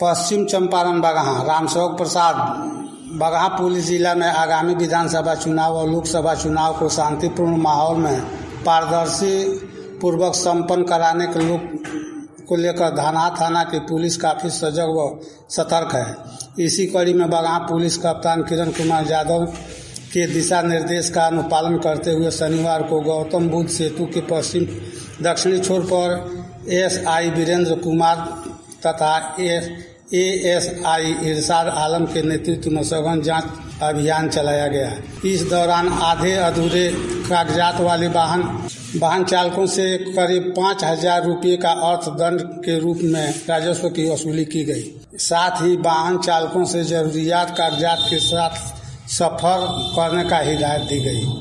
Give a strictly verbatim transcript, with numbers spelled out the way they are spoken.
पश्चिम Champaran Bagaha Ramsevak Prasad Bagaha police जिला में आगामी विधानसभा चुनाव और लोकसभा चुनाव को शांतिपूर्ण माहौल में पारदर्शी पूर्वक संपन्न कराने के लोग को लेकर धाना थाना की पुलिस काफ़ी सजग व सतर्क है। इसी कड़ी में बगहा पुलिस कप्तान किरण कुमार यादव के दिशा निर्देश का अनुपालन करते हुए शनिवार को गौतम बुद्ध सेतु के पश्चिम दक्षिणी छोर पर एस आई वीरेंद्र कुमार तथा ए एस आई इरशाद आलम के नेतृत्व में सघन जांच अभियान चलाया गया। इस दौरान आधे अधूरे कागजात वाले वाहन वाहन चालकों से करीब पाँच हजार रुपये का अर्थदंड के रूप में राजस्व की वसूली की गई। साथ ही वाहन चालकों से जरूरियात कागजात के साथ सफर करने का हिदायत दी गई।